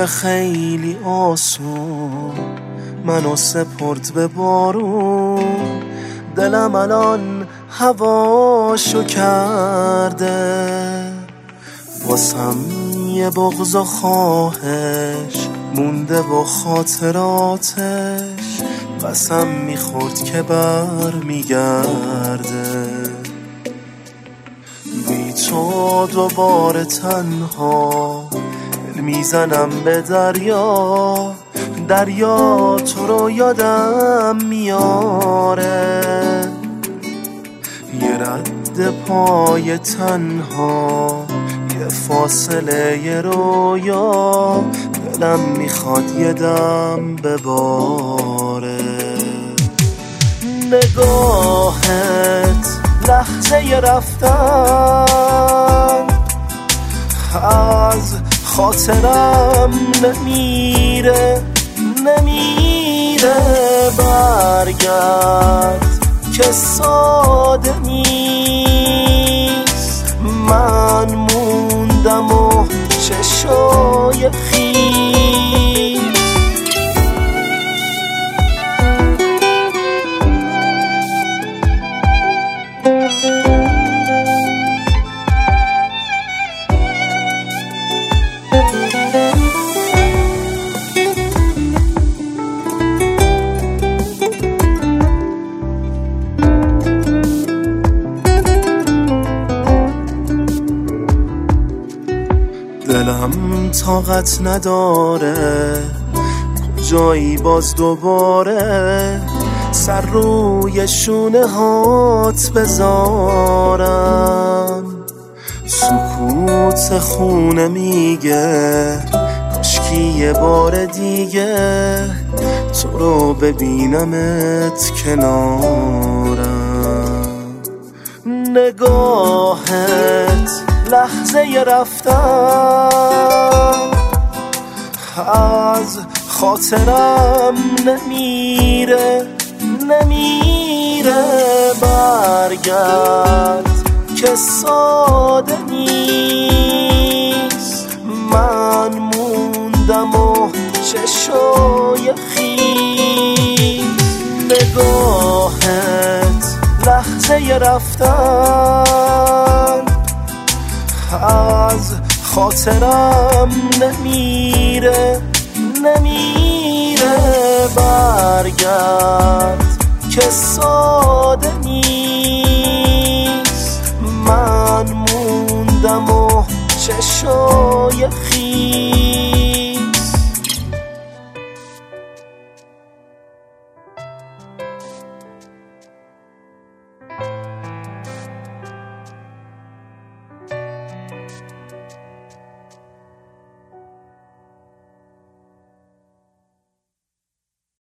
عشق خیلی آسون منو سپرد به بارون، دلم الان هواشو کرده، واسم یه بغض و خواهش مونده و خاطراتش قسم میخورد که بر میگرده. بی تو دوباره تنها دل میزنم به دریا، دریا تو رو یادم میاره، یه رد پای تنها، یه فاصله یه رویا، دلم میخواد یه دم بباره. نگاهت لحظه رفتن از خاطرم نمیره، برگرد که ساده نیست، من موندم و چشای خیس. دلم طاقت نداره کجایی باز دوباره سر روی شونه هات بذارم، سکوت خونه میگه کاشکی یه بار دیگه تو رو ببینمت کنارم. نگاهت لحظه رفتن از خاطرم نمیره، برگرد که ساده نیست، من موندم و چشای خیس. نگاهت لحظه رفتن از خاطرم نمیره، برگرد که ساده نیست، من موندم و چشای خیس.